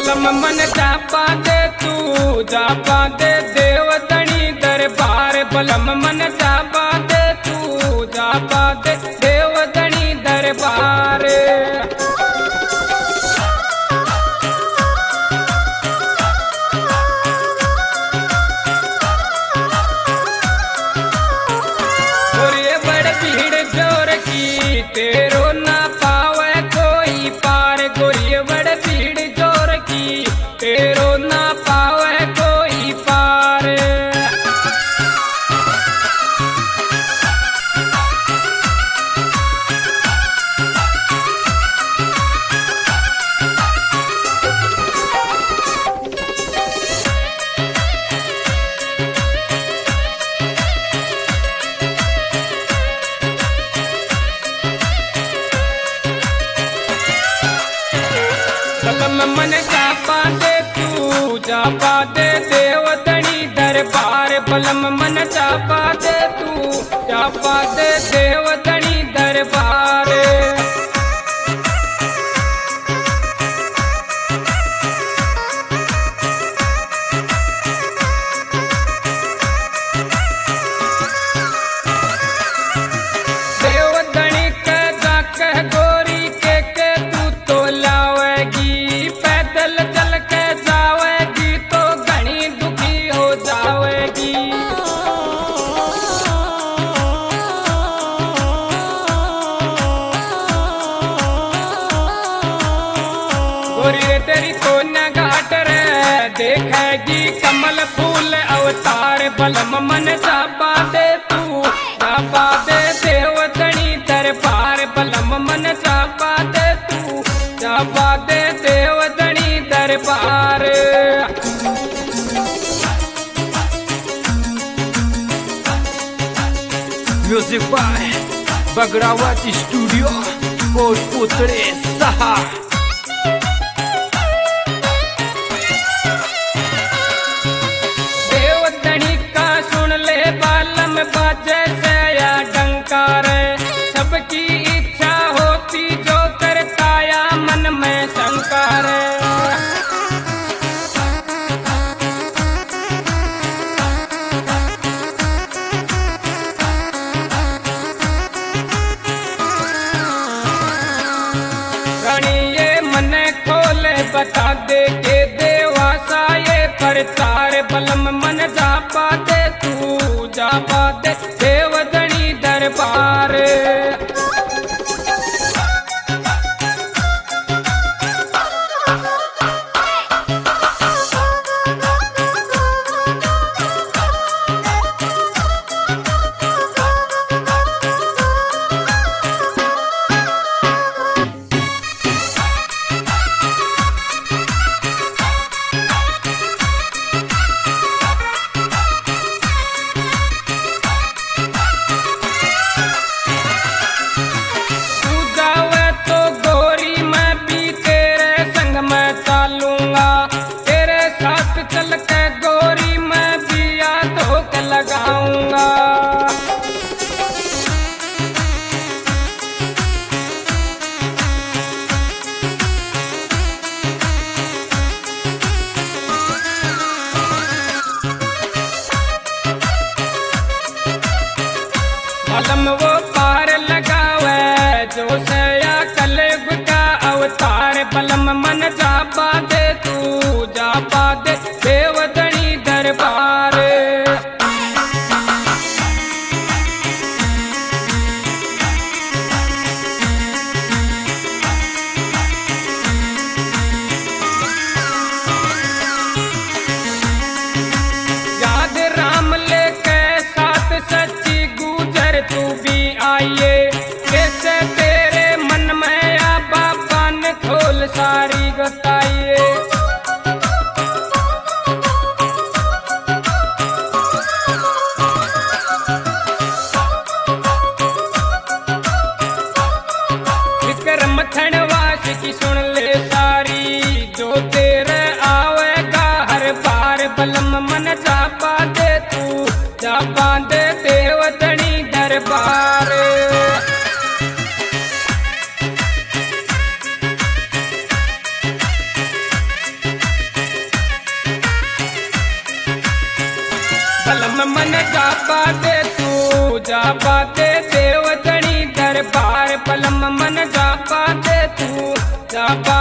बलम मन जापा दे तू जापा दे देवतणी दरबार बलम मन जापा दे तू जापा दे देवतणी दरबार और ये बड़ भीड़ जोर की तेरो ना पावे कोई पार गोरी बड़ भीड़ जोर की तेरो ना पावे कोई पार बलम मन जापा दे तू जापा दे देवतणी दरबार बलम मन जापा दे तू जापा दे देवतणी दरबार देवतणी के जाके गोरी के तू तो लावेगी पैदल चल के जावेगी तो घनी दुखी हो जावेगी गोरी रे तेरी तो न घाट रे देखेगी कमल फूल अवतार बलम मन जापा दे तू जापा दे देवतणी दरबार बलम मन जापा दे तू जापा दे देवतणी दरबार music by Bagdawati studio Kotputli 6 देवतणी का सुन ले बालम बाजे से या डंकार सबकी इच्छा होती जो करता या मन में शंकर रानी ये मन खोले बता दे के देवासा ये प्रचार बलम मन जापा दे तू जापा दे देवतणी दरबार मन जापा दे तू जापा दे देव तणी दरबार बलम मन जापा दे तू जापा